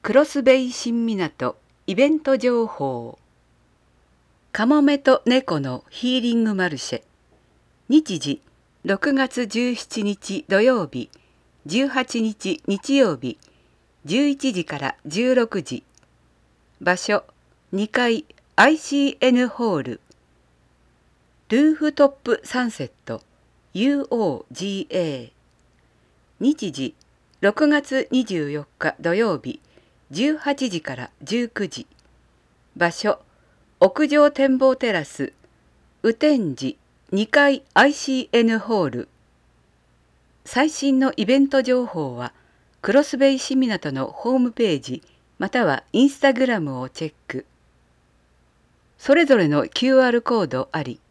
クロスベイ新港イベント情報。カモメと猫のヒーリングマルシェ。日時6月17日土曜日、18日日曜日、11時から16時。場所2階 ICN ホール。ルーフトップサンセット UOGA。日時6月24日土曜日、18時から19時。場所屋上展望テラス雨天時2階 ICN ホール。最新のイベント情報はクロスベイ市港のホームページまたはインスタグラムをチェック。それぞれの QR コードあり。